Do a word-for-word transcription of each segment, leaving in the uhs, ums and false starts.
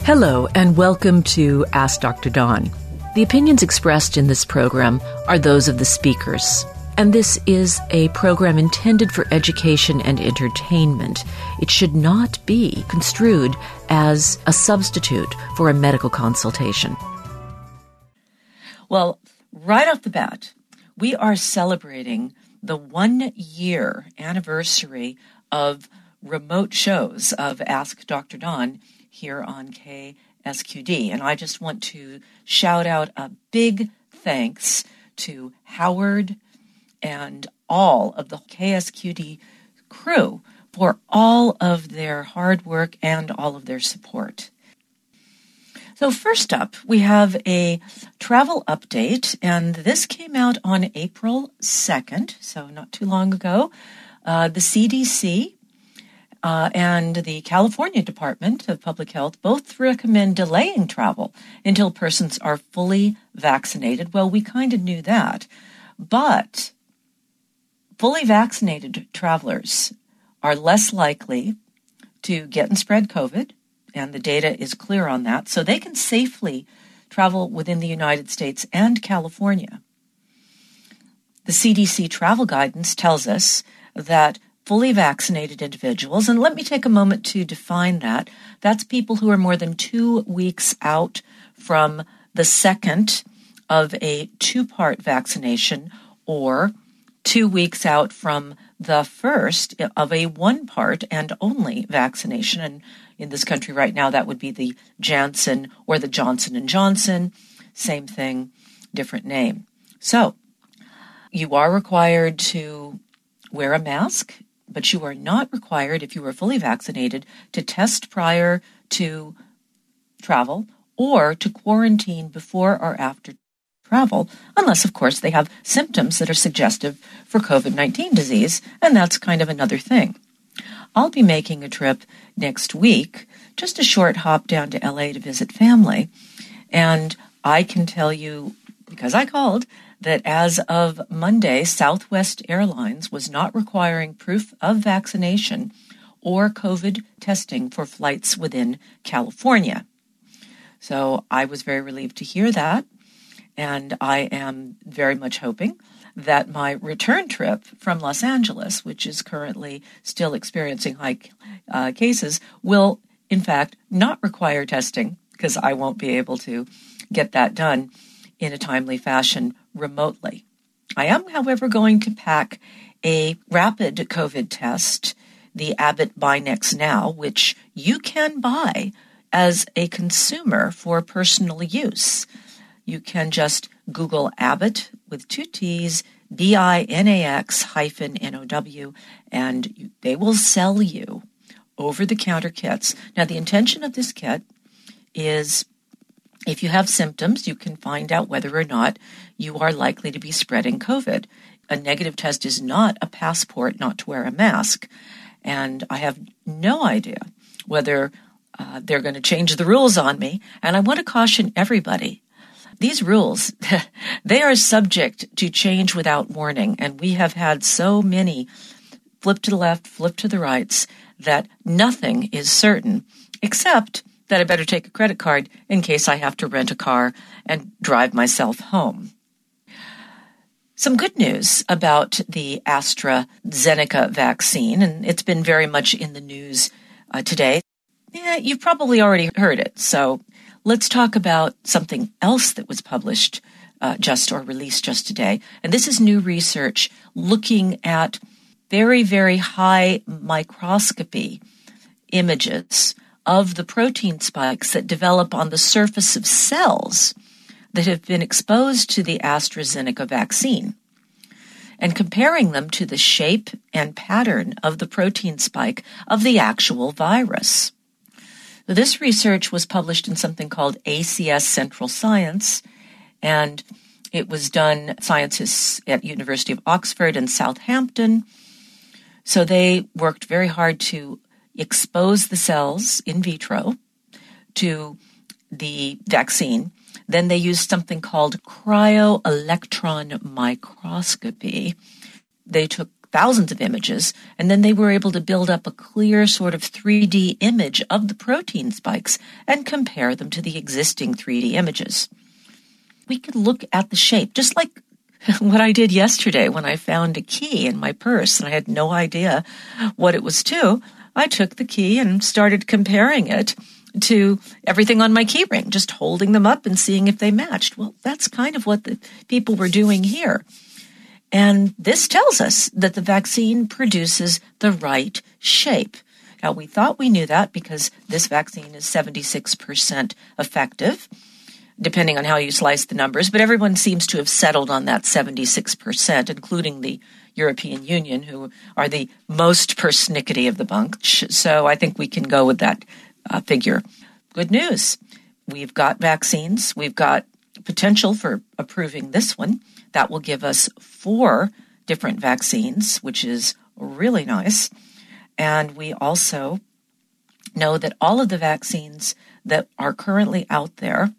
Hello, and welcome to Ask Doctor Dawn. The opinions expressed in this program are those of the speakers, and this is a program intended for education and entertainment. It should not be construed as a substitute for a medical consultation. Well, right off the bat, we are celebrating the one-year anniversary of remote shows of Ask Doctor Dawn here on K S Q D. And I just want to shout out a big thanks to Howard and all of the K S Q D crew for all of their hard work and all of their support. So first up, we have a travel update, and this came out on April second, so not too long ago. Uh, the C D C Uh, and the California Department of Public Health both recommend delaying travel until persons are fully vaccinated. Well, we kind of knew that, but fully vaccinated travelers are less likely to get and spread COVID, and the data is clear on that, so they can safely travel within the United States and California. The C D C travel guidance tells us that fully vaccinated individuals, and let me take a moment to define that. That's people who are more than two weeks out from the second of a two-part vaccination or two weeks out from the first of a one-part and only vaccination. And in this country right now, that would be the Janssen or the Johnson and Johnson. Same thing, different name. So you are required to wear a mask, but you are not required, if you are fully vaccinated, to test prior to travel or to quarantine before or after travel, unless, of course, they have symptoms that are suggestive for COVID nineteen disease, and that's kind of another thing. I'll be making a trip next week, just a short hop down to L A to visit family, and I can tell you, because I called, that as of Monday, Southwest Airlines was not requiring proof of vaccination or COVID testing for flights within California. So I was very relieved to hear that, and I am very much hoping that my return trip from Los Angeles, which is currently still experiencing high uh, cases, will in fact not require testing, because I won't be able to get that done in a timely fashion remotely. I am, however, going to pack a rapid COVID test, the Abbott BinaxNOW, which you can buy as a consumer for personal use. You can just Google Abbott with two T's, B I N A X hyphen N O W, and they will sell you over-the-counter kits. Now, the intention of this kit is, if you have symptoms, you can find out whether or not you are likely to be spreading COVID. A negative test is not a passport not to wear a mask. And I have no idea whether uh, they're going to change the rules on me. And I want to caution everybody. These rules, they are subject to change without warning. And we have had so many flip to the left, flip to the rights, that nothing is certain, except that I better take a credit card in case I have to rent a car and drive myself home. Some good news about the AstraZeneca vaccine, and it's been very much in the news uh, today. Yeah, you've probably already heard it, so let's talk about something else that was published uh, just or released just today. And this is new research looking at very, very high microscopy images of the protein spikes that develop on the surface of cells that have been exposed to the AstraZeneca vaccine, and comparing them to the shape and pattern of the protein spike of the actual virus. This research was published in something called A C S Central Science, and it was done scientists at University of Oxford and Southampton. So they worked very hard to expose the cells in vitro to the vaccine. Then they used something called cryo-electron microscopy. They took thousands of images, and then they were able to build up a clear sort of three D image of the protein spikes and compare them to the existing three D images. We could look at the shape, just like what I did yesterday when I found a key in my purse and I had no idea what it was to. I took the key and started comparing it to everything on my key ring, just holding them up and seeing if they matched. Well, that's kind of what the people were doing here. And this tells us that the vaccine produces the right shape. Now, we thought we knew that because this vaccine is seventy-six percent effective, depending on how you slice the numbers, but everyone seems to have settled on that seventy-six percent, including the European Union, who are the most persnickety of the bunch. So I think we can go with that uh, figure. Good news. We've got vaccines. We've got potential for approving this one. That will give us four different vaccines, which is really nice. And we also know that all of the vaccines that are currently out there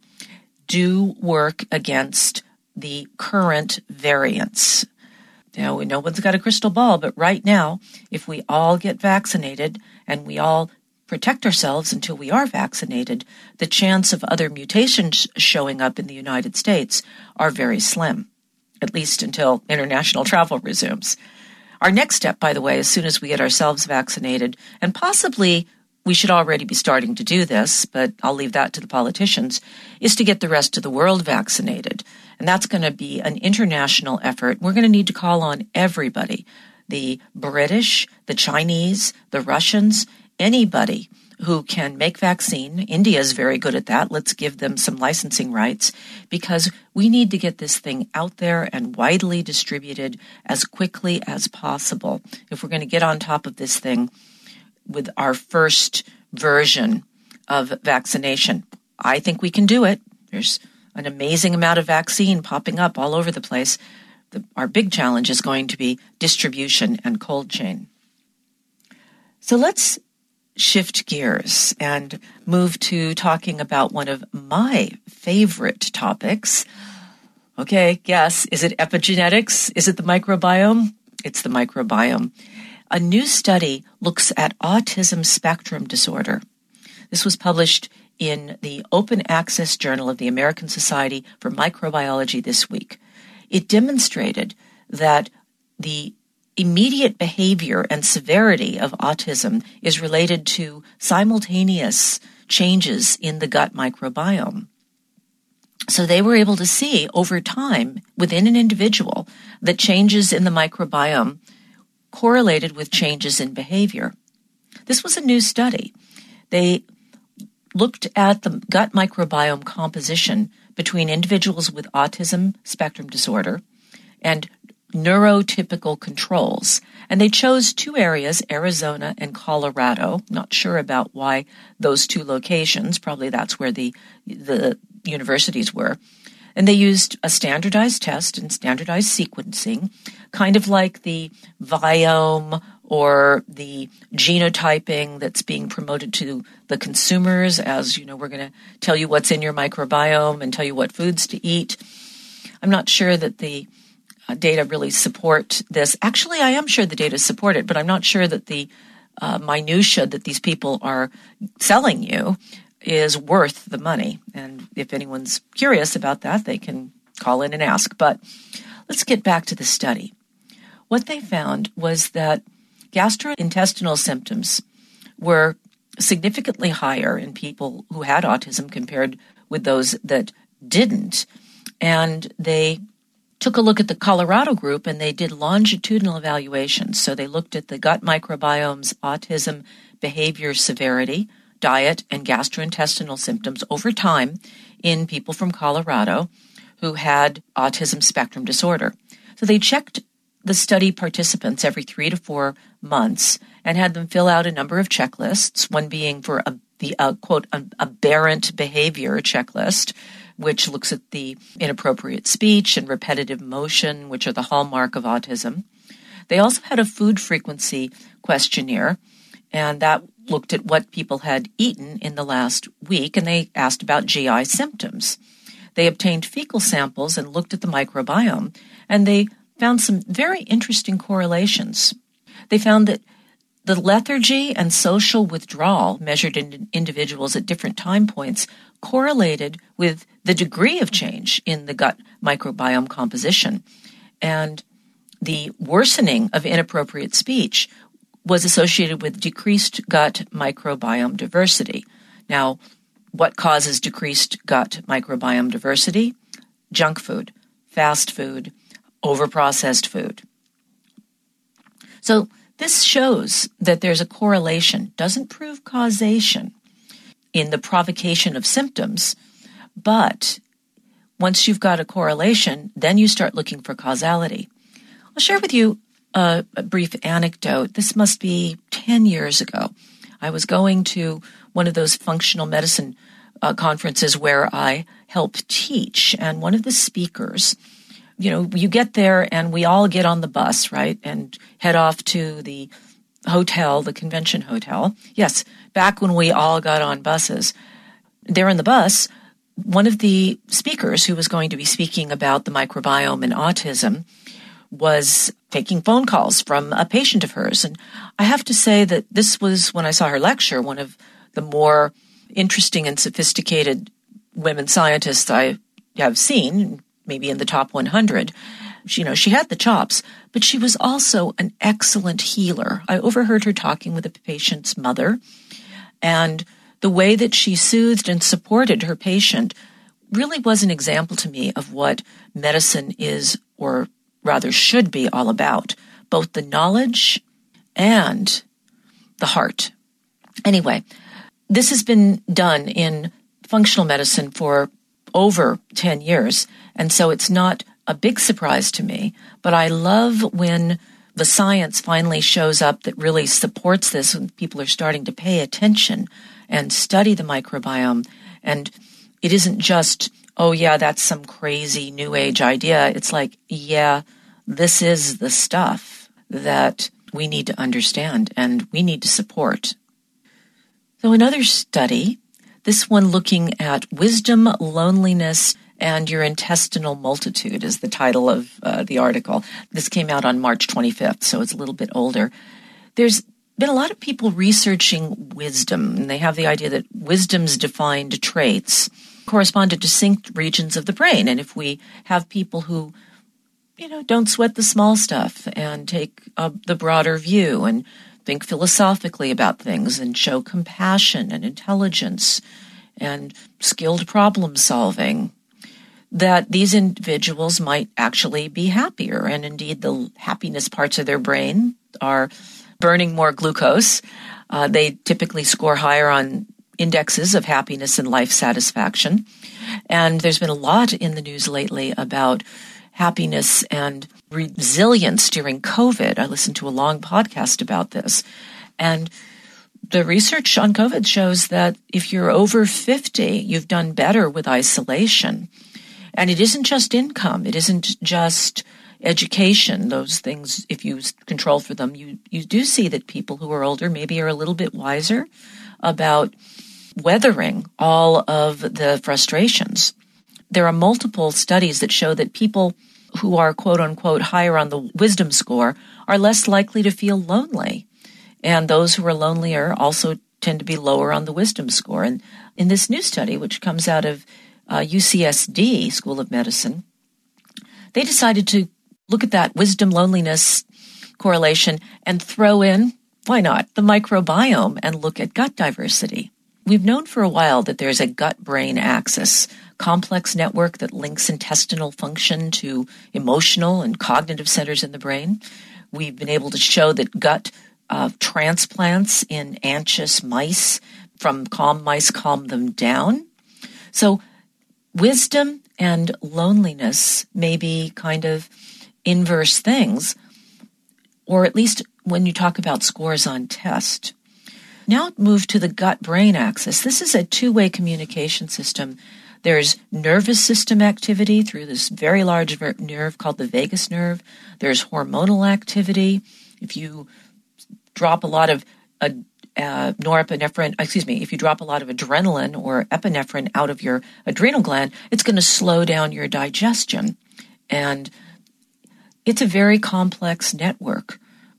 do work against the current variants. Now, no one's got a crystal ball, but right now, if we all get vaccinated and we all protect ourselves until we are vaccinated, the chance of other mutations showing up in the United States are very slim, at least until international travel resumes. Our next step, by the way, as soon as we get ourselves vaccinated, and possibly we should already be starting to do this, but I'll leave that to the politicians, is to get the rest of the world vaccinated. And that's going to be an international effort. We're going to need to call on everybody, the British, the Chinese, the Russians, anybody who can make vaccine. India is very good at that. Let's give them some licensing rights because we need to get this thing out there and widely distributed as quickly as possible if we're going to get on top of this thing with our first version of vaccination. I think we can do it. There's an amazing amount of vaccine popping up all over the place. The, our big challenge is going to be distribution and cold chain. So let's shift gears and move to talking about one of my favorite topics. Okay, guess, is it epigenetics? Is it the microbiome? It's the microbiome. A new study looks at autism spectrum disorder. This was published in the Open Access Journal of the American Society for Microbiology this week. It demonstrated that the immediate behavior and severity of autism is related to simultaneous changes in the gut microbiome. So they were able to see over time within an individual that changes in the microbiome correlated with changes in behavior. This was a new study. They looked at the gut microbiome composition between individuals with autism spectrum disorder and neurotypical controls. And they chose two areas, Arizona and Colorado. Not sure about why those two locations. Probably that's where the, the universities were. And they used a standardized test and standardized sequencing, kind of like the Viome or the genotyping that's being promoted to the consumers as, you know, we're going to tell you what's in your microbiome and tell you what foods to eat. I'm not sure that the uh, data really support this. Actually, I am sure the data support it, but I'm not sure that the uh, minutia that these people are selling you is worth the money. And if anyone's curious about that, they can call in and ask. But let's get back to the study. What they found was that gastrointestinal symptoms were significantly higher in people who had autism compared with those that didn't. And they took a look at the Colorado group and they did longitudinal evaluations. So they looked at the gut microbiome's autism behavior severity, diet, and gastrointestinal symptoms over time in people from Colorado who had autism spectrum disorder. So they checked the study participants every three to four months and had them fill out a number of checklists, one being for a, the, uh, quote, an aberrant behavior checklist, which looks at the inappropriate speech and repetitive motion, which are the hallmark of autism. They also had a food frequency questionnaire, and that looked at what people had eaten in the last week, and they asked about G I symptoms. They obtained fecal samples and looked at the microbiome, and they found some very interesting correlations. They found that the lethargy and social withdrawal measured in individuals at different time points correlated with the degree of change in the gut microbiome composition. And the worsening of inappropriate speech was associated with decreased gut microbiome diversity. Now, what causes decreased gut microbiome diversity? Junk food, fast food, overprocessed food. So this shows that there's a correlation, doesn't prove causation in the provocation of symptoms, but once you've got a correlation, then you start looking for causality. I'll share with you a, a brief anecdote. This must be ten years ago. I was going to one of those functional medicine uh, conferences where I help teach, and one of the speakers, you know, you get there and we all get on the bus, right, and head off to the hotel, the convention hotel. Yes, back when we all got on buses. There in the bus, one of the speakers who was going to be speaking about the microbiome and autism was taking phone calls from a patient of hers. And I have to say that this was, when I saw her lecture, one of the more interesting and sophisticated women scientists I have seen, maybe in the top one hundred. She, you know, she had the chops, but she was also an excellent healer. I overheard her talking with a patient's mother, and the way that she soothed and supported her patient really was an example to me of what medicine is, or rather should be, all about, both the knowledge and the heart. Anyway, this has been done in functional medicine for over ten years, and so it's not a big surprise to me, but I love when the science finally shows up that really supports this, when people are starting to pay attention and study the microbiome. And it isn't just, oh yeah, that's some crazy new age idea. It's like, yeah, this is the stuff that we need to understand and we need to support. So another study, this one looking at wisdom, loneliness, and your intestinal multitude is the title of uh, the article. This came out on March twenty-fifth, so it's a little bit older. There's been a lot of people researching wisdom, and they have the idea that wisdom's defined traits correspond to distinct regions of the brain. And if we have people who, you know, don't sweat the small stuff and take uh, the broader view and think philosophically about things and show compassion and intelligence and skilled problem solving, that these individuals might actually be happier. And indeed, the happiness parts of their brain are burning more glucose. Uh, they typically score higher on indexes of happiness and life satisfaction. And there's been a lot in the news lately about happiness and resilience during COVID. I listened to a long podcast about this. And the research on COVID shows that if you're over fifty, you've done better with isolation. And it isn't just income. It isn't just education. Those things, if you control for them, you, you do see that people who are older maybe are a little bit wiser about weathering all of the frustrations. There are multiple studies that show that people who are, quote unquote, higher on the wisdom score are less likely to feel lonely. And those who are lonelier also tend to be lower on the wisdom score. And in this new study, which comes out of uh, U C S D School of Medicine, they decided to look at that wisdom loneliness correlation and throw in, why not, the microbiome and look at gut diversity. We've known for a while that there's a gut-brain axis, complex network that links intestinal function to emotional and cognitive centers in the brain. We've been able to show that gut uh, transplants in anxious mice from calm mice calm them down. So wisdom and loneliness may be kind of inverse things, or at least when you talk about scores on test. Now move to the gut-brain axis. This is a two-way communication system. There's nervous system activity through this very large nerve called the vagus nerve. There's hormonal activity. If you drop a lot of uh, uh, norepinephrine, excuse me, if you drop a lot of adrenaline or epinephrine out of your adrenal gland, it's going to slow down your digestion. And it's a very complex network.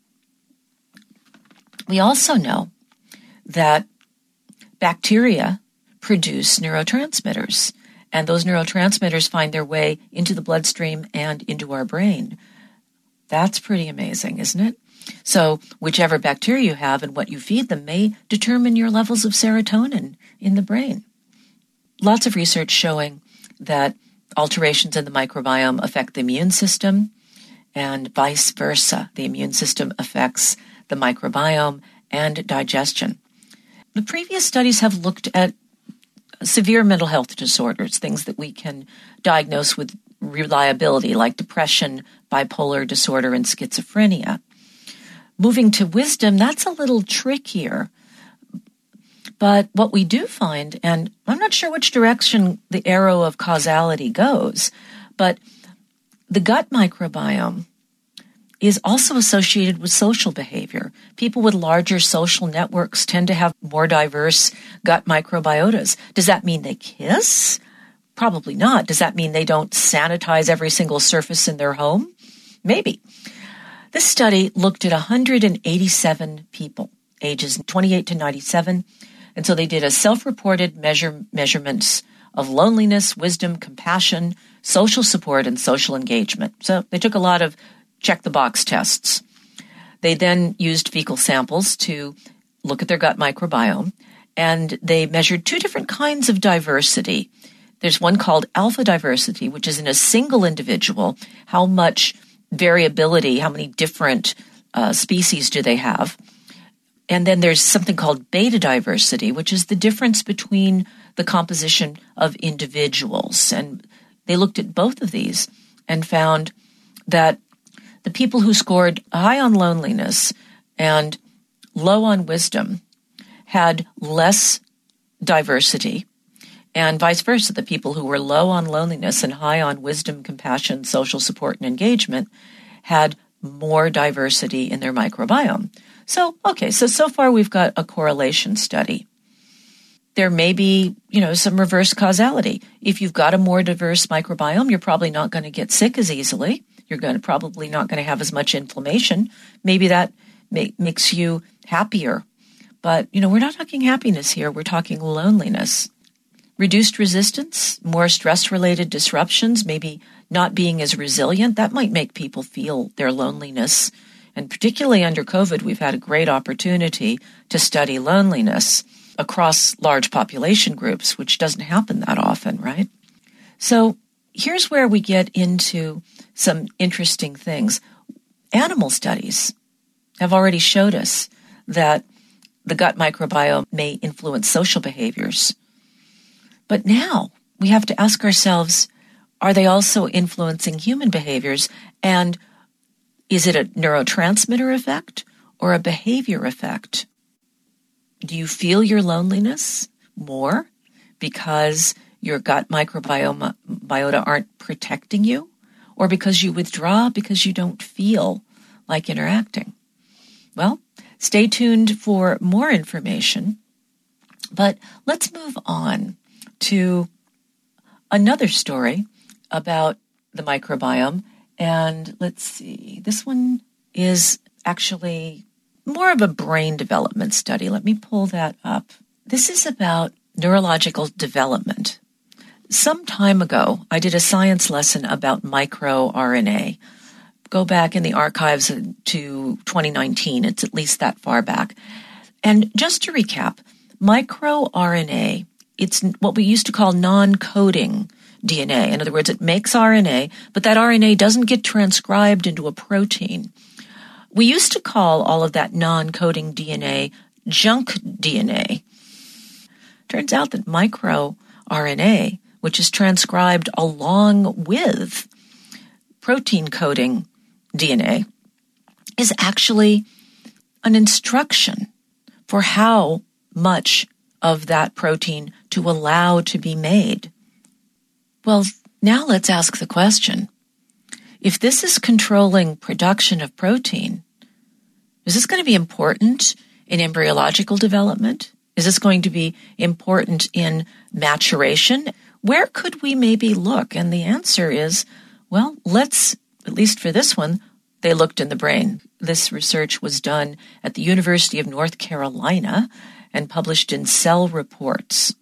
We also know that bacteria produce neurotransmitters, and those neurotransmitters find their way into the bloodstream and into our brain. That's pretty amazing, isn't it? So whichever bacteria you have and what you feed them may determine your levels of serotonin in the brain. Lots of research showing that alterations in the microbiome affect the immune system and vice versa. The immune system affects the microbiome and digestion. The previous studies have looked at severe mental health disorders, things that we can diagnose with reliability, like depression, bipolar disorder, and schizophrenia. Moving to wisdom, that's a little trickier. But what we do find, and I'm not sure which direction the arrow of causality goes, but the gut microbiome is also associated with social behavior. People with larger social networks tend to have more diverse gut microbiotas. Does that mean they kiss? Probably not. Does that mean they don't sanitize every single surface in their home? Maybe. This study looked at one hundred eighty-seven people, ages twenty-eight to ninety-seven, and so they did a self-reported measure measurements of loneliness, wisdom, compassion, social support, and social engagement. So they took a lot of check-the-box tests. They then used fecal samples to look at their gut microbiome, and they measured two different kinds of diversity. There's one called alpha diversity, which is in a single individual, how much variability, how many different uh, species do they have. And then there's something called beta diversity, which is the difference between the composition of individuals. And they looked at both of these and found that the people who scored high on loneliness and low on wisdom had less diversity, and vice versa. The people who were low on loneliness and high on wisdom, compassion, social support, and engagement had more diversity in their microbiome. So, okay, so so far we've got a correlation study. There may be, you know, some reverse causality. If you've got a more diverse microbiome, you're probably not going to get sick as easily. You're going to probably not going to have as much inflammation. Maybe that ma- makes you happier. But, you know, we're not talking happiness here. We're talking loneliness. Reduced resistance, more stress-related disruptions, maybe not being as resilient, that might make people feel their loneliness. And particularly under COVID, we've had a great opportunity to study loneliness across large population groups, which doesn't happen that often, right? So here's where we get into some interesting things. Animal studies have already showed us that the gut microbiome may influence social behaviors. But now we have to ask ourselves, are they also influencing human behaviors? And is it a neurotransmitter effect or a behavior effect? Do you feel your loneliness more because your gut microbiome biota aren't protecting you? Or because you withdraw because you don't feel like interacting? Well, stay tuned for more information. But let's move on to another story about the microbiome. And let's see, this one is actually more of a brain development study. Let me pull that up. This is about neurological development. Some time ago, I did a science lesson about microRNA. Go back in the archives to twenty nineteen. It's at least that far back. And just to recap, microRNA, it's what we used to call non-coding D N A. In other words, it makes R N A, but that R N A doesn't get transcribed into a protein. We used to call all of that non-coding D N A junk D N A. Turns out that microRNA, which is transcribed along with protein coding D N A, is actually an instruction for how much of that protein to allow to be made. Well, now let's ask the question. If this is controlling production of protein, is this going to be important in embryological development? Is this going to be important in maturation? Where could we maybe look? And the answer is, well, let's at least for this one, they looked in the brain. This research was done at the University of North Carolina and published in Cell Reports.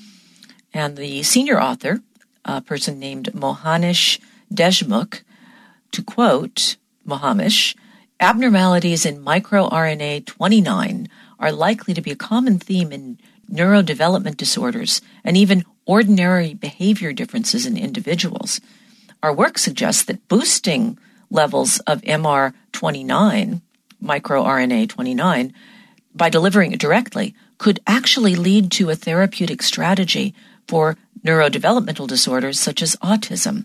And the senior author, a person named Mohanish Deshmukh, to quote Mohanish, abnormalities in microRNA twenty-nine are likely to be a common theme in neurodevelopment disorders and even ordinary behavior differences in individuals. Our work suggests that boosting levels of M R twenty-nine, microRNA twenty-nine, by delivering it directly could actually lead to a therapeutic strategy for neurodevelopmental disorders such as autism.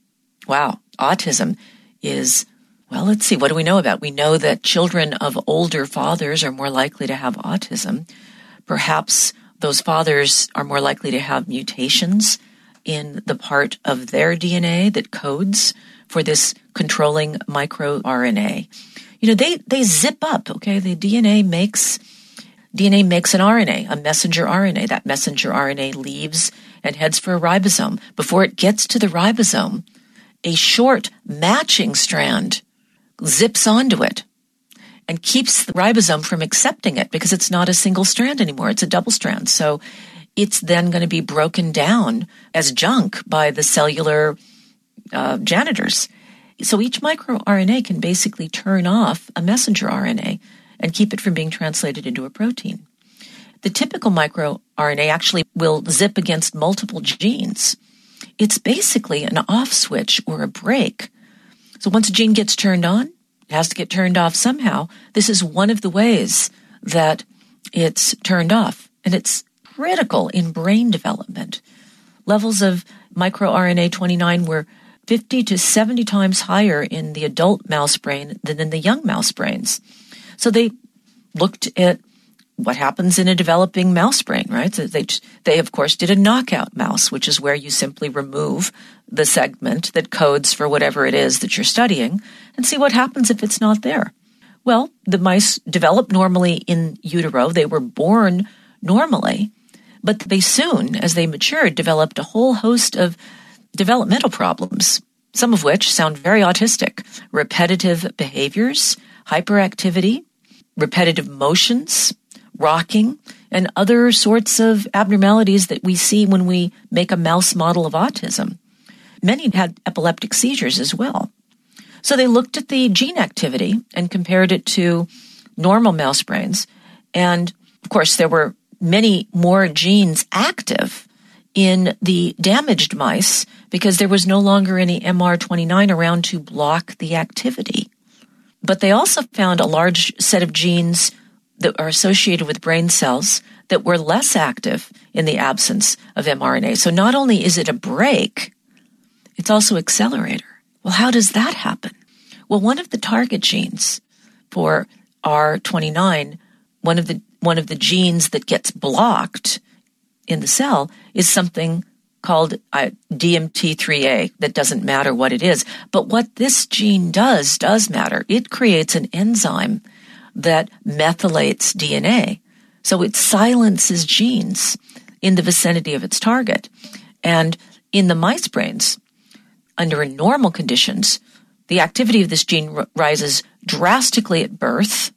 Wow, autism is, well, let's see, what do we know about? We know that children of older fathers are more likely to have autism. Perhaps those fathers are more likely to have mutations in the part of their D N A that codes for this controlling microRNA. You know, they, they zip up, okay? The D N A makes D N A makes an R N A, a messenger R N A. That messenger R N A leaves and heads for a ribosome. Before it gets to the ribosome, a short matching strand zips onto it and keeps the ribosome from accepting it because it's not a single strand anymore. It's a double strand. So it's then going to be broken down as junk by the cellular uh, janitors. So each microRNA can basically turn off a messenger R N A and keep it from being translated into a protein. The typical microRNA actually will zip against multiple genes. It's basically an off switch or a break. So once a gene gets turned on, it has to get turned off somehow. This is one of the ways that it's turned off. And it's critical in brain development. Levels of microRNA twenty-nine were fifty to seventy times higher in the adult mouse brain than in the young mouse brains. So they looked at what happens in a developing mouse brain, right? So they, they, of course, did a knockout mouse, which is where you simply remove the segment that codes for whatever it is that you're studying and see what happens if it's not there. Well, the mice developed normally in utero. They were born normally, but they soon, as they matured, developed a whole host of developmental problems, some of which sound very autistic: repetitive behaviors, hyperactivity, repetitive motions, rocking, and other sorts of abnormalities that we see when we make a mouse model of autism. Many had epileptic seizures as well. So they looked at the gene activity and compared it to normal mouse brains. And, of course, there were many more genes active in the damaged mice because there was no longer any M R twenty-nine around to block the activity. But they also found a large set of genes that are associated with brain cells that were less active in the absence of mRNA. So not only is it a brake, it's also accelerator. Well, how does that happen? Well, one of the target genes for R twenty-nine, one of the one of the genes that gets blocked in the cell is something called uh, D M T three A. That doesn't matter what it is. But what this gene does, does matter. It creates an enzyme that methylates D N A. So it silences genes in the vicinity of its target. And in the mice brains, under normal conditions, the activity of this gene r- rises drastically at birth,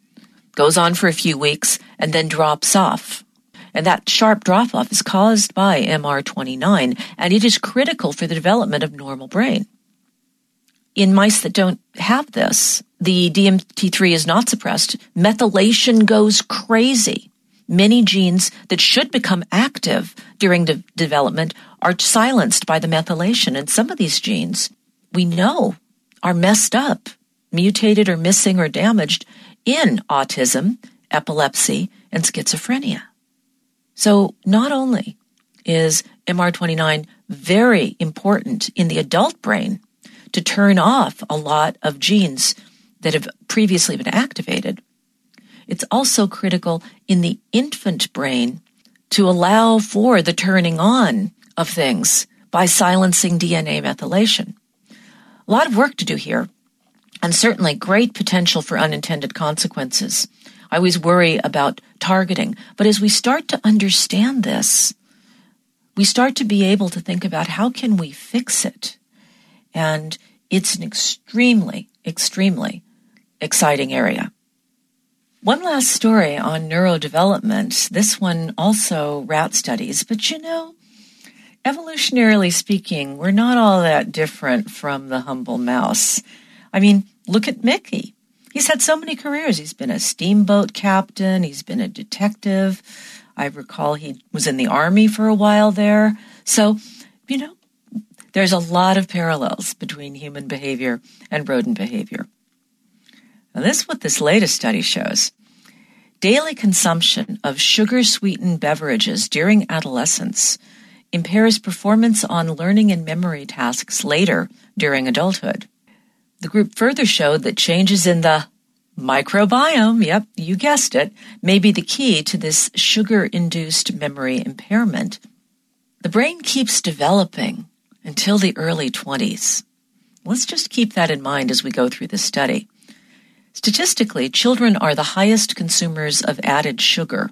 goes on for a few weeks, and then drops off. And that sharp drop-off is caused by M R twenty-nine, and it is critical for the development of normal brain. In mice that don't have this, the D M T three is not suppressed. Methylation goes crazy. Many genes that should become active during de- development are silenced by the methylation. And some of these genes, we know, are messed up, mutated or missing or damaged in autism, epilepsy, and schizophrenia. So not only is M R twenty-nine very important in the adult brain to turn off a lot of genes that have previously been activated, it's also critical in the infant brain to allow for the turning on of things by silencing D N A methylation. A lot of work to do here, and certainly great potential for unintended consequences. I always worry about targeting, but as we start to understand this, we start to be able to think about how can we fix it. And it's an extremely, extremely exciting area. One last story on neurodevelopment. This one also rat studies, but you know, evolutionarily speaking, we're not all that different from the humble mouse. I mean, look at Mickey. He's had so many careers. He's been a steamboat captain. He's been a detective. I recall he was in the army for a while there. So, you know, there's a lot of parallels between human behavior and rodent behavior. Now, this is what this latest study shows. Daily consumption of sugar-sweetened beverages during adolescence impairs performance on learning and memory tasks later during adulthood. The group further showed that changes in the microbiome, yep, you guessed it, may be the key to this sugar-induced memory impairment. The brain keeps developing until the early twenties. Let's just keep that in mind as we go through this study. Statistically, children are the highest consumers of added sugar.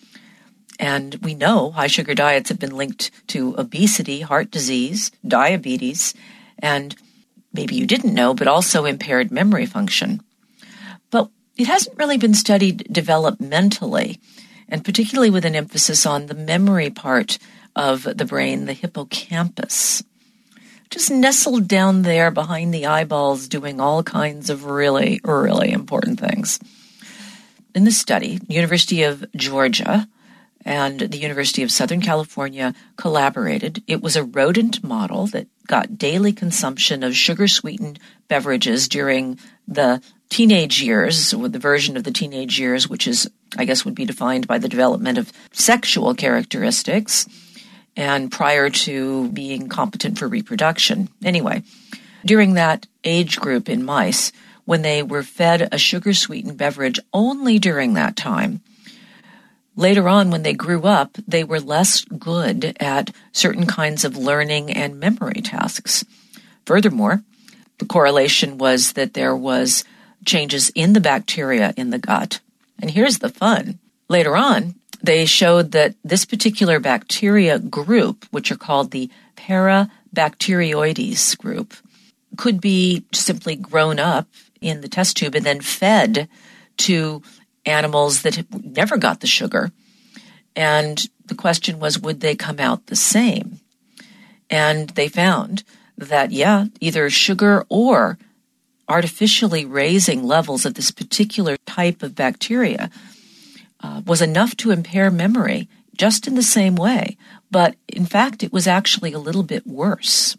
And we know high sugar diets have been linked to obesity, heart disease, diabetes, and maybe you didn't know, but also impaired memory function. But it hasn't really been studied developmentally, and particularly with an emphasis on the memory part of the brain, the hippocampus. Just nestled down there behind the eyeballs, doing all kinds of really, really important things. In this study, University of Georgia and the University of Southern California collaborated. It was a rodent model that got daily consumption of sugar-sweetened beverages during the teenage years, with the version of the teenage years, which is, I guess, would be defined by the development of sexual characteristics, and prior to being competent for reproduction. Anyway, during that age group in mice, when they were fed a sugar-sweetened beverage only during that time, later on, when they grew up, they were less good at certain kinds of learning and memory tasks. Furthermore, the correlation was that there was changes in the bacteria in the gut. And here's the fun. Later on, they showed that this particular bacteria group, which are called the Parabacteroides group, could be simply grown up in the test tube and then fed to animals that never got the sugar. And the question was, would they come out the same? And they found that, yeah, either sugar or artificially raising levels of this particular type of bacteria uh, was enough to impair memory just in the same way. But in fact, it was actually a little bit worse.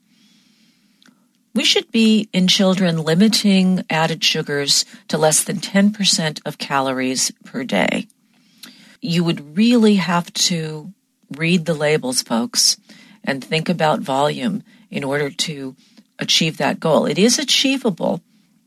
We should be, in children, limiting added sugars to less than ten percent of calories per day. You would really have to read the labels, folks, and think about volume in order to achieve that goal. It is achievable,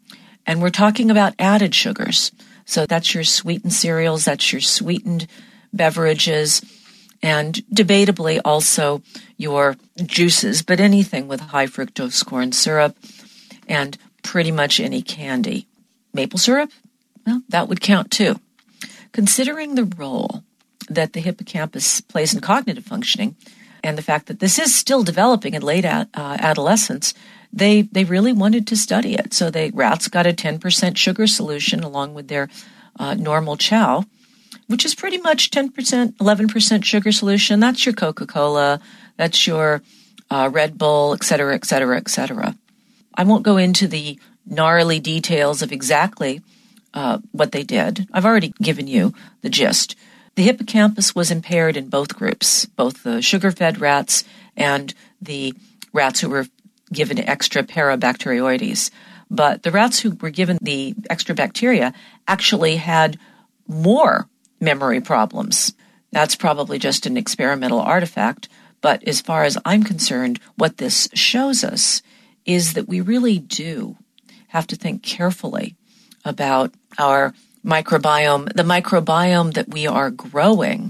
and we're talking about added sugars. So that's your sweetened cereals, that's your sweetened beverages, and debatably also your juices, but anything with high fructose corn syrup and pretty much any candy. Maple syrup? Well, that would count too. Considering the role that the hippocampus plays in cognitive functioning and the fact that this is still developing in late ad, uh, adolescence, they, they really wanted to study it. So they rats got a ten percent sugar solution along with their uh, normal chow, which is pretty much ten percent, eleven percent sugar solution. That's your Coca-Cola, that's your uh, Red Bull, et cetera, et cetera, et cetera. I won't go into the gnarly details of exactly uh, what they did. I've already given you the gist. The hippocampus was impaired in both groups, both the sugar-fed rats and the rats who were given extra Parabacteroides. But the rats who were given the extra bacteria actually had more memory problems. That's probably just an experimental artifact, but as far as I'm concerned, what this shows us is that we really do have to think carefully about our microbiome, the microbiome that we are growing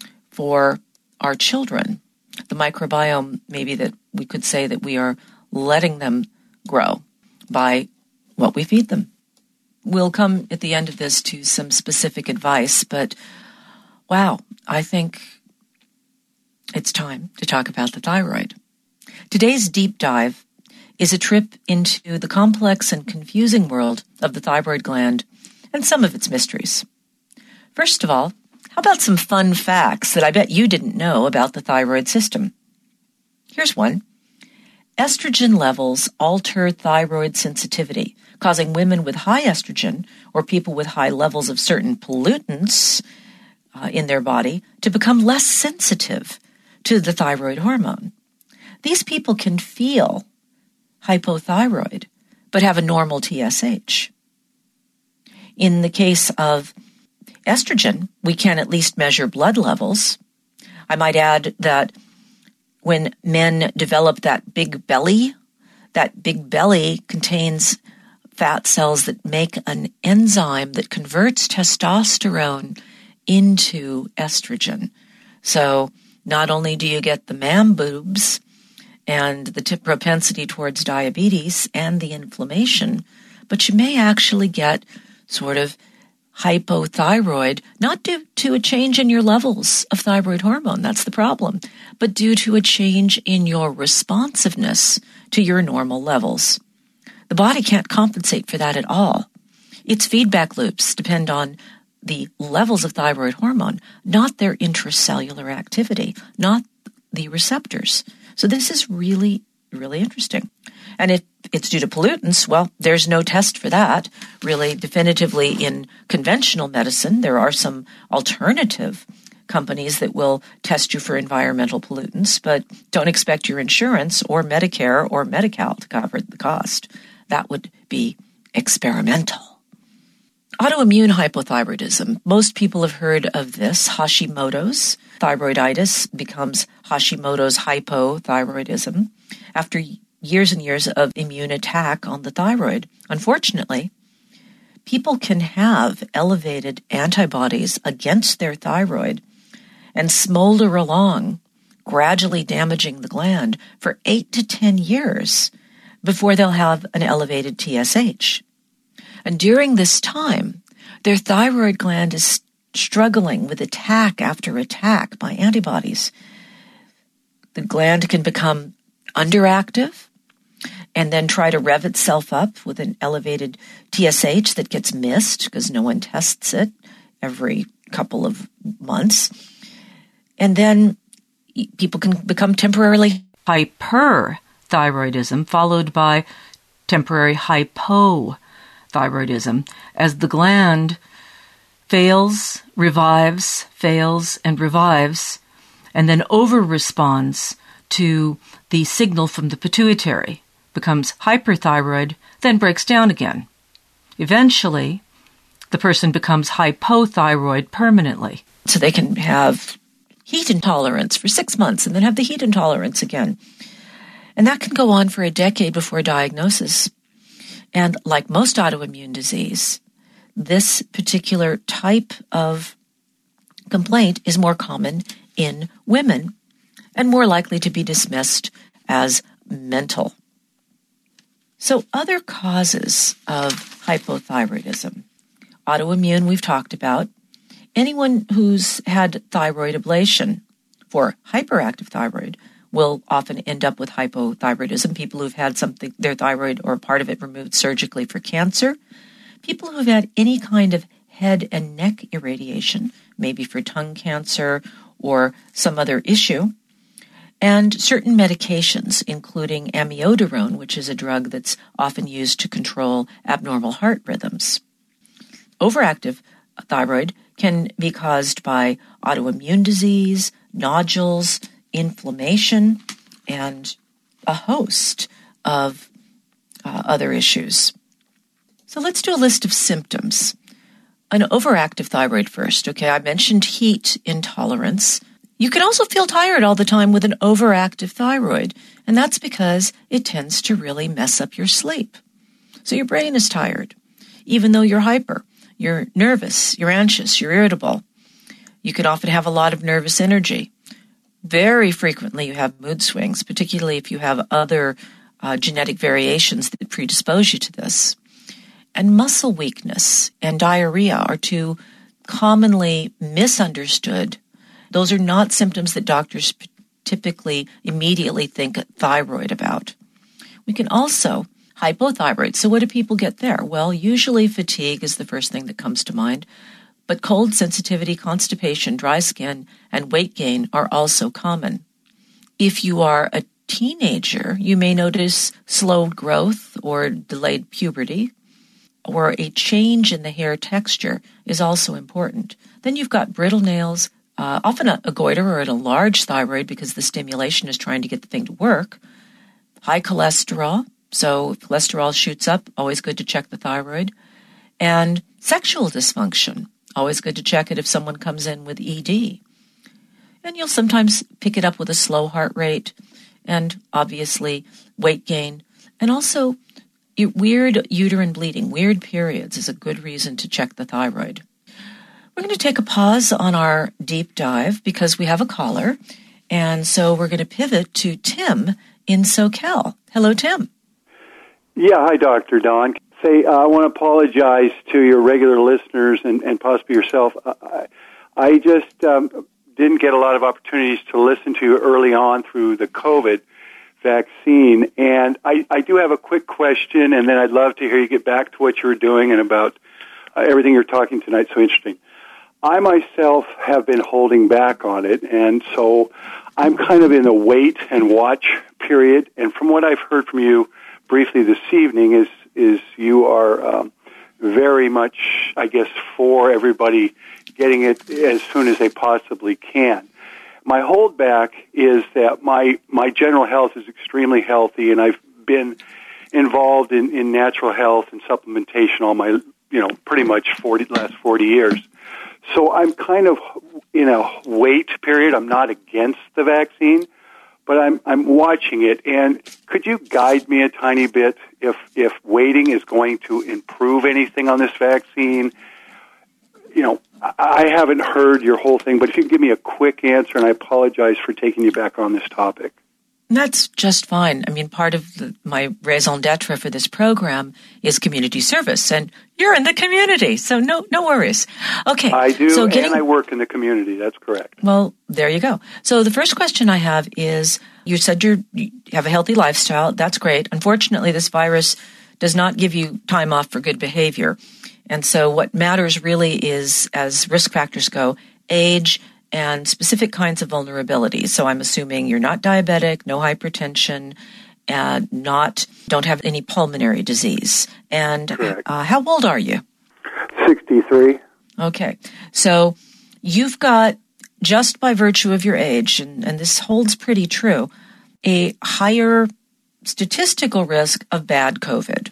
for our children, the microbiome maybe that we could say that we are letting them grow by what we feed them. We'll come at the end of this to some specific advice, but wow, I think it's time to talk about the thyroid. Today's deep dive is a trip into the complex and confusing world of the thyroid gland and some of its mysteries. First of all, how about some fun facts that I bet you didn't know about the thyroid system? Here's one. Estrogen levels alter thyroid sensitivity, causing women with high estrogen or people with high levels of certain pollutants uh, in their body to become less sensitive to the thyroid hormone. These people can feel hypothyroid, but have a normal T S H. In the case of estrogen, we can at least measure blood levels. I might add that when men develop that big belly, that big belly contains fat cells that make an enzyme that converts testosterone into estrogen. So not only do you get the man boobs and the t- propensity towards diabetes and the inflammation, but you may actually get sort of hypothyroid, not due to a change in your levels of thyroid hormone, that's the problem, but due to a change in your responsiveness to your normal levels. The body can't compensate for that at all. Its feedback loops depend on the levels of thyroid hormone, not their intracellular activity, not the receptors. So this is really, really interesting. And if it's due to pollutants, well, there's no test for that. Really, definitively in conventional medicine, there are some alternative companies that will test you for environmental pollutants, but don't expect your insurance or Medicare or Medi-Cal to cover the cost. That would be experimental. Autoimmune hypothyroidism. Most people have heard of this. Hashimoto's thyroiditis becomes Hashimoto's hypothyroidism after years and years of immune attack on the thyroid. Unfortunately, people can have elevated antibodies against their thyroid and smolder along, gradually damaging the gland for eight to ten years before they'll have an elevated T S H. And during this time, their thyroid gland is struggling with attack after attack by antibodies. The gland can become underactive and then try to rev itself up with an elevated T S H that gets missed because no one tests it every couple of months. And then people can become temporarily hyperthyroidism, followed by temporary hypothyroidism, as the gland fails, revives, fails, and revives, and then over-responds to the signal from the pituitary, becomes hyperthyroid, then breaks down again. Eventually, the person becomes hypothyroid permanently. So they can have heat intolerance for six months and then have the heat intolerance again. And that can go on for a decade before diagnosis. And like most autoimmune disease, this particular type of complaint is more common in women and more likely to be dismissed as mental. So other causes of hypothyroidism. Autoimmune, we've talked about. Anyone who's had thyroid ablation for hyperactive thyroid will often end up with hypothyroidism. People who've had something, their thyroid or part of it removed surgically for cancer. People who've had any kind of head and neck irradiation, maybe for tongue cancer or some other issue. And certain medications, including amiodarone, which is a drug that's often used to control abnormal heart rhythms. Overactive thyroid can be caused by autoimmune disease, nodules, inflammation, and a host of uh, other issues. So let's do a list of symptoms. An overactive thyroid first. Okay, I mentioned heat intolerance. You can also feel tired all the time with an overactive thyroid, and that's because it tends to really mess up your sleep. So your brain is tired, even though you're hyper. You're nervous, you're anxious, you're irritable. You could often have a lot of nervous energy. Very frequently you have mood swings, particularly if you have other uh, genetic variations that predispose you to this. And muscle weakness and diarrhea are two commonly misunderstood. Those are not symptoms that doctors typically immediately think thyroid about. We can also hypothyroid. So what do people get there? Well, usually fatigue is the first thing that comes to mind, but cold sensitivity, constipation, dry skin, and weight gain are also common. If you are a teenager, you may notice slowed growth or delayed puberty, or a change in the hair texture is also important. Then you've got brittle nails, uh, often a, a goiter or an enlarged thyroid because the stimulation is trying to get the thing to work. High cholesterol, so if cholesterol shoots up, always good to check the thyroid. And sexual dysfunction, always good to check it if someone comes in with E D. And you'll sometimes pick it up with a slow heart rate and obviously weight gain. And also weird uterine bleeding, weird periods is a good reason to check the thyroid. We're going to take a pause on our deep dive because we have a caller. And so we're going to pivot to Tim in SoCal. Hello, Tim. Yeah, hi, Doctor Dawn. Say, uh, I want to apologize to your regular listeners and, and possibly yourself. I, I just um, didn't get a lot of opportunities to listen to you early on through the COVID vaccine. And I, I do have a quick question, and then I'd love to hear you get back to what you were doing and about uh, everything you're talking tonight. So interesting. I myself have been holding back on it, and so I'm kind of in a wait and watch period. And from what I've heard from you briefly this evening is is you are um, very much, I guess, for everybody getting it as soon as they possibly can. My holdback is that my, my general health is extremely healthy, and I've been involved in, in natural health and supplementation all my, you know, pretty much forty last forty years. So I'm kind of in a wait period. I'm not against the vaccine, but I'm I'm watching it. And could you guide me a tiny bit if if waiting is going to improve anything on this vaccine? You know, I haven't heard your whole thing, but if you can give me a quick answer, and I apologize for taking you back on this topic. That's just fine. I mean, part of the, my raison d'etre for this program is community service, and you're in the community, so no no worries. Okay. I do, so getting, and I work in the community. That's correct. Well, there you go. So the first question I have is, you said you're, you have a healthy lifestyle. That's great. Unfortunately, this virus does not give you time off for good behavior. And so what matters really is, as risk factors go, age and specific kinds of vulnerability. So I'm assuming you're not diabetic, no hypertension, and not don't have any pulmonary disease. And uh, how old are you? sixty-three. Okay. So you've got, just by virtue of your age, and, and this holds pretty true, a higher statistical risk of bad COVID.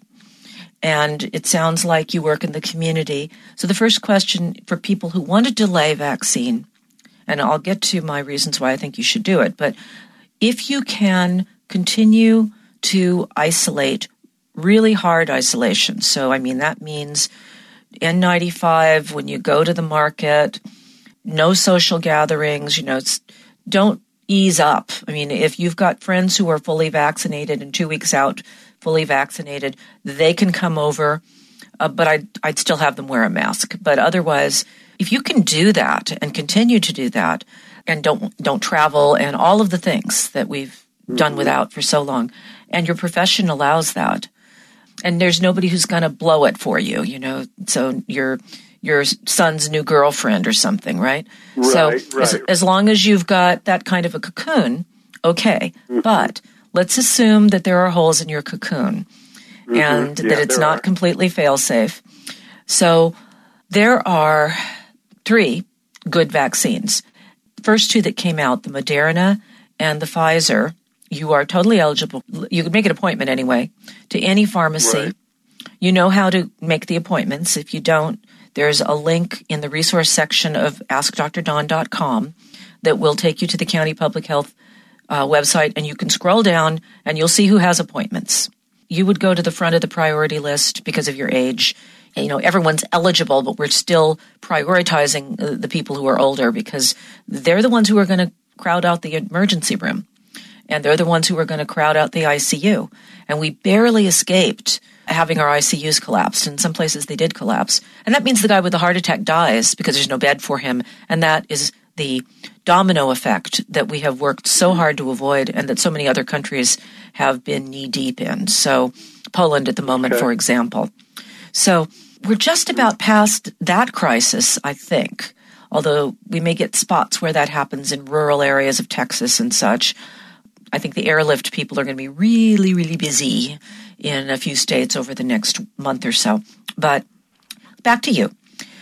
And it sounds like you work in the community. So the first question for people who want to delay vaccine, and I'll get to my reasons why I think you should do it, but if you can continue to isolate, really hard isolation. So, I mean, that means N ninety-five when you go to the market, no social gatherings, you know, it's, don't ease up. I mean, if you've got friends who are fully vaccinated and two weeks out, fully vaccinated, they can come over, uh, but I'd, I'd still have them wear a mask. But otherwise, if you can do that and continue to do that and don't don't travel and all of the things that we've mm-hmm. done without for so long, and your profession allows that, and there's nobody who's going to blow it for you, you know, so your your son's new girlfriend or something, right? Right, so right. As, as long as you've got that kind of a cocoon, okay, mm-hmm. but let's assume that there are holes in your cocoon mm-hmm. and yeah, that it's not are. completely fail-safe. So there are three good vaccines. First two that came out, the Moderna and the Pfizer, you are totally eligible. You can make an appointment anyway to any pharmacy. Right. You know how to make the appointments. If you don't, there's a link in the resource section of ask dr dawn dot com that will take you to the county public health uh, website, and you can scroll down and you'll see who has appointments. You would go to the front of the priority list because of your age. You know, everyone's eligible, but we're still prioritizing the people who are older because they're the ones who are going to crowd out the emergency room. And they're the ones who are going to crowd out the I C U. And we barely escaped having our I C Us collapsed. In some places they did collapse. And that means the guy with the heart attack dies because there's no bed for him. And that is the domino effect that we have worked so hard to avoid and that so many other countries have been knee-deep in. So Poland at the moment, okay. for example. So we're just about past that crisis, I think, although we may get spots where that happens in rural areas of Texas and such. I think the airlift people are going to be really, really busy in a few states over the next month or so. But back to you.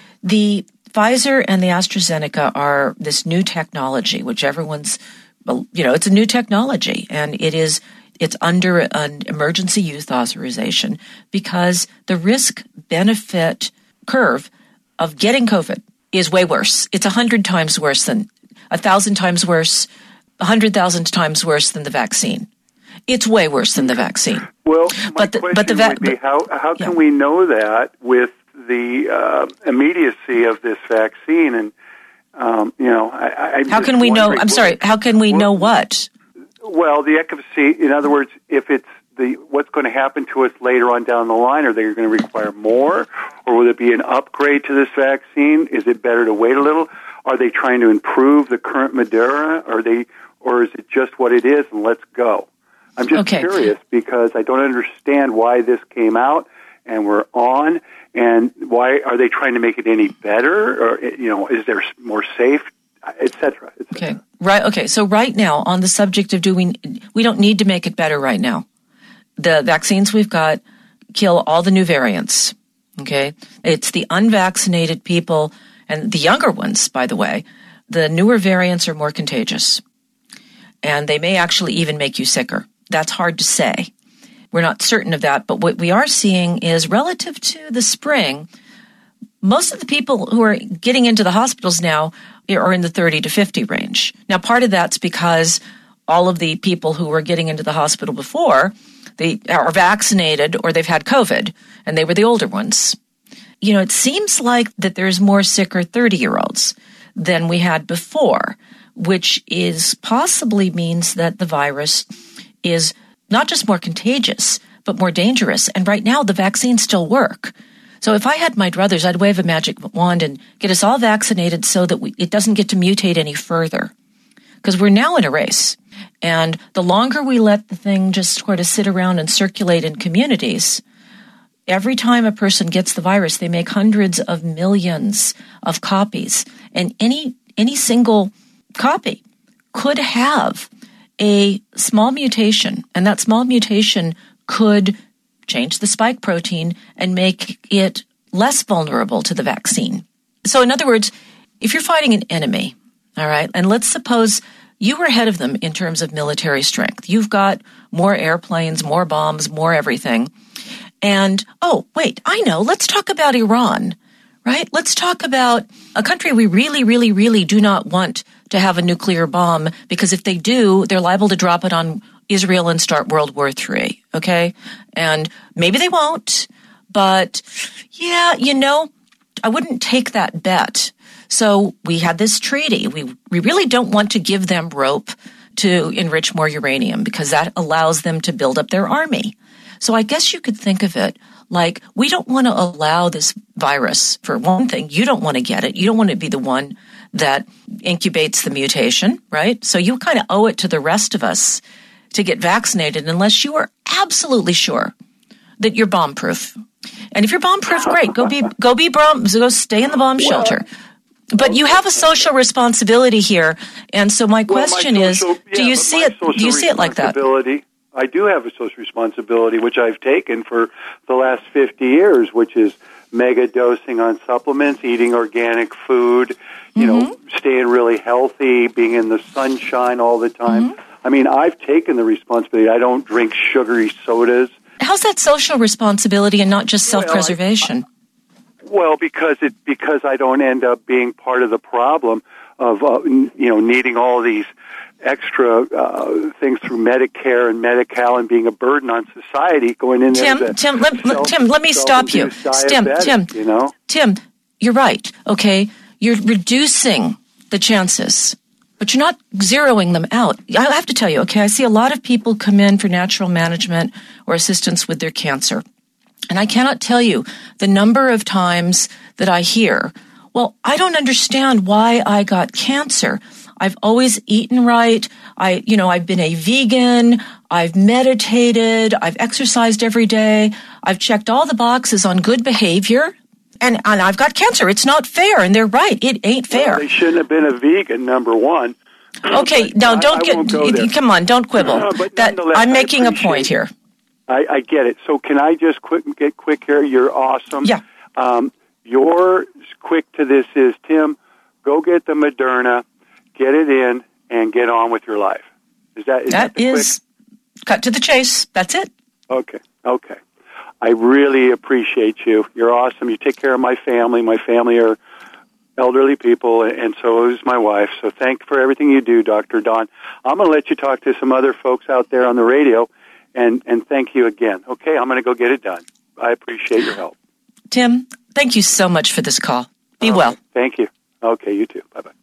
The Pfizer and the AstraZeneca are this new technology, which everyone's, you know, it's a new technology, and it is, it's under an emergency use authorization because the risk-benefit curve of getting COVID is way worse. It's a hundred times worse than, a thousand times worse, a hundred thousand times worse than the vaccine. It's way worse than the vaccine. Well, my but the, question but the va- would be, how, how can yeah. we know that with the uh, immediacy of this vaccine? And, um, you know, I, I'm How can we know, I'm sorry, how can we well, know what? Well, the efficacy, in other words, if it's the what's going to happen to us later on down the line, are they going to require more? Or will it be an upgrade to this vaccine? Is it better to wait a little? Are they trying to improve the current Moderna? Are they, or is it just what it is and let's go? I'm just okay. curious because I don't understand why this came out and we're on, and why are they trying to make it any better? Or, you know, is there more safe, et cetera, et cetera. Okay, right. Okay, so right now on the subject of do we, we don't need to make it better right now. The vaccines we've got kill all the new variants. Okay, it's the unvaccinated people and the younger ones, by the way. The newer variants are more contagious, and they may actually even make you sicker. That's hard to say. We're not certain of that, but what we are seeing is relative to the spring, most of the people who are getting into the hospitals now are in the thirty to fifty range. Now, part of that's because all of the people who were getting into the hospital before, they are vaccinated or they've had COVID, and they were the older ones. You know, it seems like that there's more sicker thirty-year-olds than we had before, which is possibly means that the virus is not just more contagious, but more dangerous. And right now, the vaccines still work. So if I had my druthers, I'd wave a magic wand and get us all vaccinated so that we, it doesn't get to mutate any further. Because we're now in a race. And the longer we let the thing just sort of sit around and circulate in communities, every time a person gets the virus, they make hundreds of millions of copies. And any any single copy could have a small mutation, and that small mutation could change the spike protein and make it less vulnerable to the vaccine. So in other words, if you're fighting an enemy, all right, and let's suppose you were ahead of them in terms of military strength. You've got more airplanes, more bombs, more everything. And, oh, wait, I know, let's talk about Iran, right? Let's talk about a country we really, really, really do not want to have a nuclear bomb, because if they do, they're liable to drop it on Israel and start World War Three, okay? And maybe they won't, but yeah, you know, I wouldn't take that bet. So we had this treaty. We we really don't want to give them rope to enrich more uranium because that allows them to build up their army. So I guess you could think of it like we don't want to allow this virus, for one thing, you don't want to get it. You don't want to be the one that incubates the mutation, right? So you kind of owe it to the rest of us to get vaccinated unless you are absolutely sure that you're bomb-proof. And if you're bomb-proof, great. Go be, go be bomb, go stay in the bomb shelter. But you have a social responsibility here. And so my question well, my social, is, do yeah, you see it, do you see it like that? I do have a social responsibility, which I've taken for the last fifty years, which is mega dosing on supplements, eating organic food, you mm-hmm. know, staying really healthy, being in the sunshine all the time. Mm-hmm. I mean, I've taken the responsibility. I don't drink sugary sodas. How's that social responsibility and not just self-preservation? Well, I, I, well because it because I don't end up being part of the problem of uh, you know needing all these extra uh, things through Medicare and Medi-Cal and being a burden on society going in there. Tim, Tim, let, self, Tim, let me stop you. Tim, Tim, you know? Tim, you're right. Okay, you're reducing the chances, but you're not zeroing them out. I have to tell you. Okay, I see a lot of people come in for natural management or assistance with their cancer, and I cannot tell you the number of times that I hear, well, I don't understand why I got cancer. I've always eaten right. I, you know, I've been a vegan. I've meditated. I've exercised every day. I've checked all the boxes on good behavior. And, and I've got cancer. It's not fair. And they're right. It ain't fair. Well, they shouldn't have been a vegan, number one. Okay, now don't I, I get, come on, don't quibble. No, but that, I'm making a point here. I, I get it. So can I just quick, get quick here? You're awesome. Yeah. Um, your quick to this is, Tim, go get the Moderna, get it in, and get on with your life. Is that is that, that is quick? Cut to the chase. That's it. Okay, okay. I really appreciate you. You're awesome. You take care of my family. My family are elderly people, and so is my wife. So thank for everything you do, Doctor Don. I'm going to let you talk to some other folks out there on the radio, and, and thank you again. Okay, I'm going to go get it done. I appreciate your help. Tim, thank you so much for this call. Be okay, well. Thank you. Okay, you too. Bye-bye.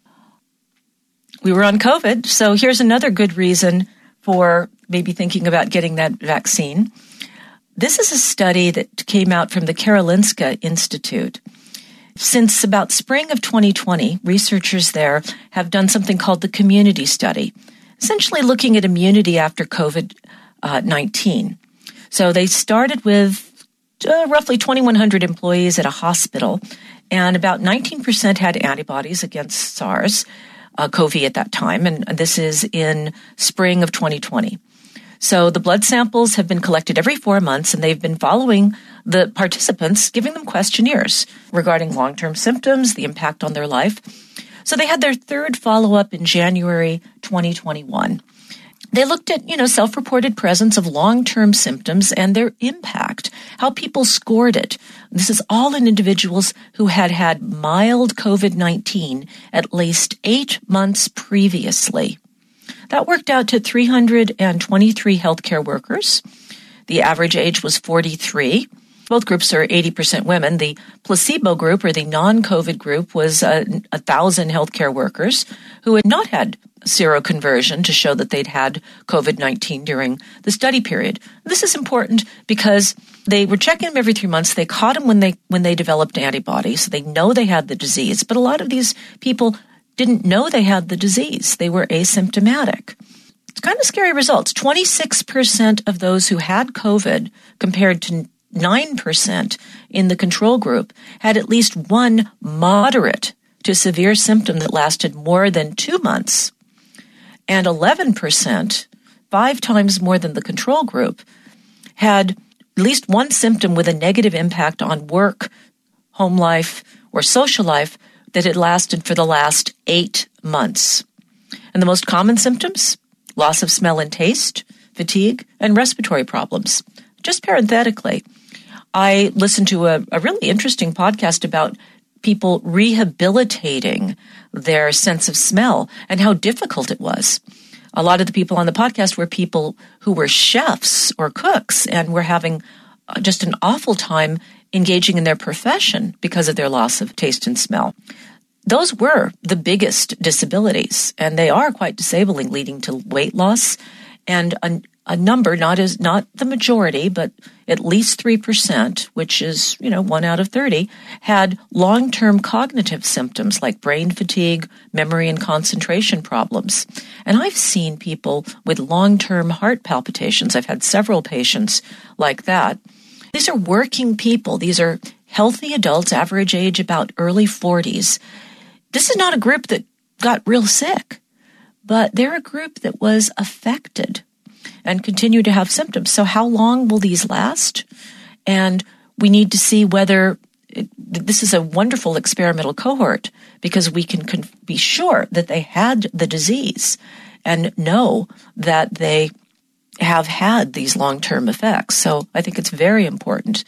We were on COVID, so here's another good reason for maybe thinking about getting that vaccine. This is a study that came out from the Karolinska Institute. Since about spring of twenty twenty, researchers there have done something called the community study, essentially looking at immunity after COVID nineteen. So they started with uh, roughly twenty-one hundred employees at a hospital, and about nineteen percent had antibodies against SARS, uh, C o V I at that time, and this is in spring of twenty twenty. So the blood samples have been collected every four months, and they've been following the participants, giving them questionnaires regarding long-term symptoms, the impact on their life. So they had their third follow-up in January twenty twenty-one. They looked at, you know, self-reported presence of long-term symptoms and their impact, how people scored it. This is all in individuals who had had mild COVID nineteen at least eight months previously. That worked out to three hundred twenty-three healthcare workers. The average age was forty-three. Both groups are eighty percent women. The placebo group, or the non-COVID group, was uh, one thousand healthcare workers who had not had seroconversion to show that they'd had COVID nineteen during the study period. This is important because they were checking them every three months. They caught them when they when they developed antibodies, so they know they had the disease. But a lot of these people didn't know they had the disease. They were asymptomatic. It's kind of scary results. twenty-six percent of those who had COVID, compared to nine percent in the control group, had at least one moderate to severe symptom that lasted more than two months. And eleven percent, five times more than the control group, had at least one symptom with a negative impact on work, home life, or social life that had lasted for the last eight months. And the most common symptoms? Loss of smell and taste, fatigue, and respiratory problems. Just parenthetically, I listened to a, a really interesting podcast about people rehabilitating their sense of smell and how difficult it was. A lot of the people on the podcast were people who were chefs or cooks and were having just an awful time engaging in their profession because of their loss of taste and smell. Those were the biggest disabilities, and they are quite disabling, leading to weight loss, and a, a number, not as not the majority, but at least three percent, which is, you know, one out of thirty, had long-term cognitive symptoms like brain fatigue, memory and concentration problems. And I've seen people with long-term heart palpitations. I've had several patients like that. These are working people. These are healthy adults, average age about early forties. This is not a group that got real sick, but they're a group that was affected and continue to have symptoms. So how long will these last? And we need to see whether it, this is a wonderful experimental cohort, because we can con- be sure that they had the disease and know that they have had these long-term effects. So I think it's very important.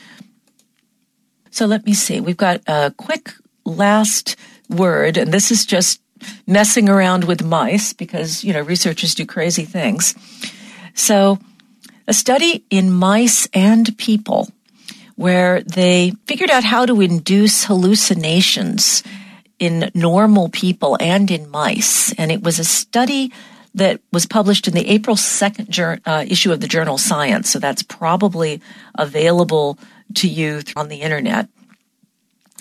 So let me see. We've got a quick last word, and this is just messing around with mice because, you know, researchers do crazy things. So a study in mice and people where they figured out how to induce hallucinations in normal people and in mice. And it was a study that was published in the April second jur- uh, issue of the journal Science. So that's probably available to you on the internet.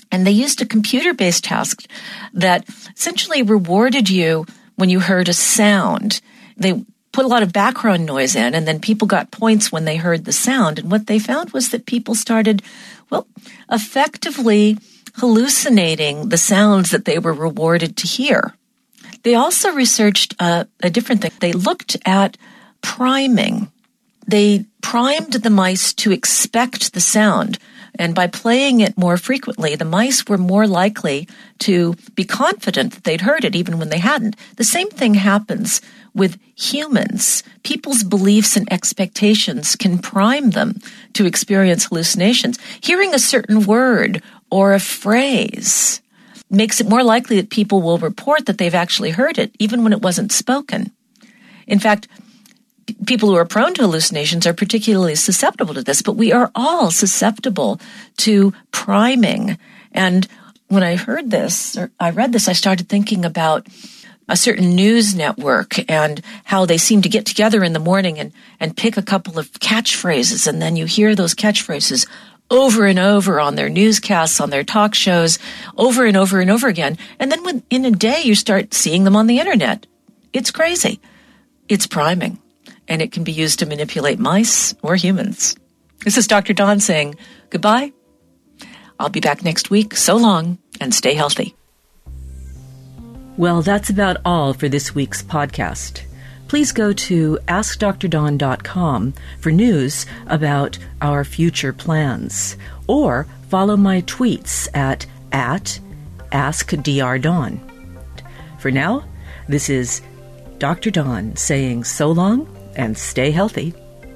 And they used a computer-based task that essentially rewarded you when you heard a sound. They put a lot of background noise in, and then people got points when they heard the sound. And what they found was that people started, well, effectively hallucinating the sounds that they were rewarded to hear. They also researched uh, a different thing. They looked at priming. They primed the mice to expect the sound. And by playing it more frequently, the mice were more likely to be confident that they'd heard it even when they hadn't. The same thing happens with humans. People's beliefs and expectations can prime them to experience hallucinations. Hearing a certain word or a phrase makes it more likely that people will report that they've actually heard it, even when it wasn't spoken. In fact, people who are prone to hallucinations are particularly susceptible to this, but we are all susceptible to priming. And when I heard this, or I read this, I started thinking about a certain news network and how they seem to get together in the morning and, and pick a couple of catchphrases, and then you hear those catchphrases over and over on their newscasts, on their talk shows, over and over and over again. And then when, in a day, you start seeing them on the internet. It's crazy. It's priming. And it can be used to manipulate mice or humans. This is Doctor Dawn saying goodbye. I'll be back next week. So long, and stay healthy. Well, that's about all for this week's podcast. Please go to ask dr dawn dot com for news about our future plans, or follow my tweets at, at ask dr dawn. For now, this is Doctor Dawn saying so long and stay healthy.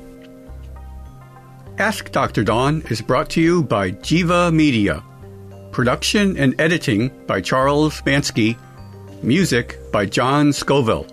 Ask Doctor Dawn is brought to you by Jiva Media. Production and editing by Charles Bansky. Music by John Scoville.